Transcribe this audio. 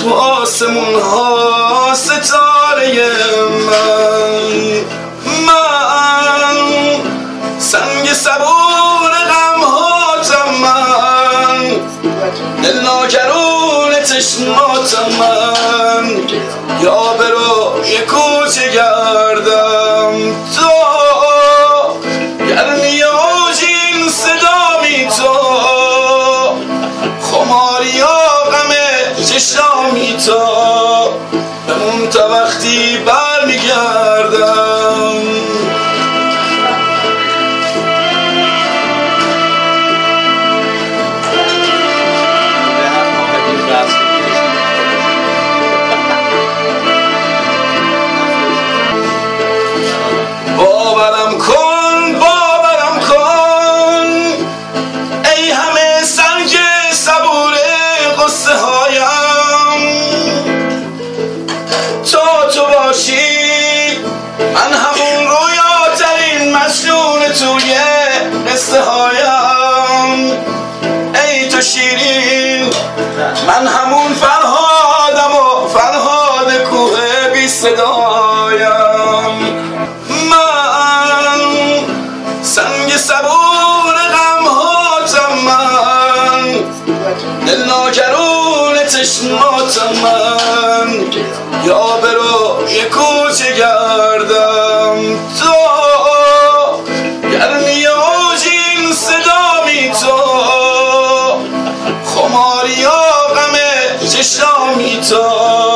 تو آسمون ها ستاره من سنگ صبور غم هاتم، من دل ناکرون چشماتم، من یا برو یه کوچه گردم تو گرمی آجین صدامی تو خماری ها غم چشامی تو بمون تا وقتی برمیگردم. باورم کن ای همه سنگ صبور قصه هایم، تو باشی من همون رویاترین مجنون توی قصه هایم. ای تو شیرین من همون فرهادم و فرهاد کوه بی صدایم. سنگ صبور غم هاتم، من دل ناکرون چشماتم، من یا برو یه کوچه گردم تو گرمی آجین صدامی تو خماری ها غم چشامی تو